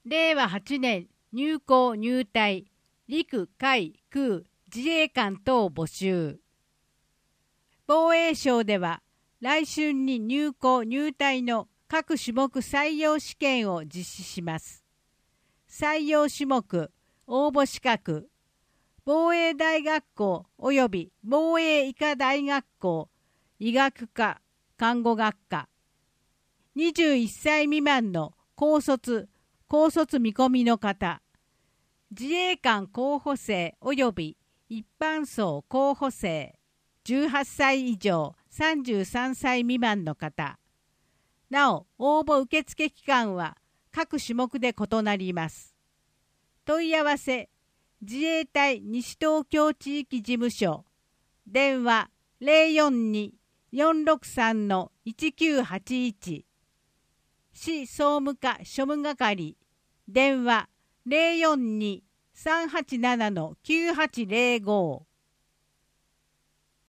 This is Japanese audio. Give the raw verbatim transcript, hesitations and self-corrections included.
れいわはちねん入校入隊、陸海空自衛官等募集。防衛省では来春に入校入隊の各種目採用試験を実施します。採用種目、応募資格、防衛大学校及び防衛医科大学校、医学科、看護学科、にじゅういっさい未満の高卒、高卒見込みの方、自衛官候補生及び一般層候補生、じゅうはっさい以上さんじゅうさんさい未満の方。なお、応募受付期間は各種目で異なります。問い合わせ、自衛隊西東京地域事務所、電話 ゼロよんに よんろくさん いちきゅうはちいち、市総務課庶務係、電話 ゼロよんに さんはちなな きゅうはちゼロご。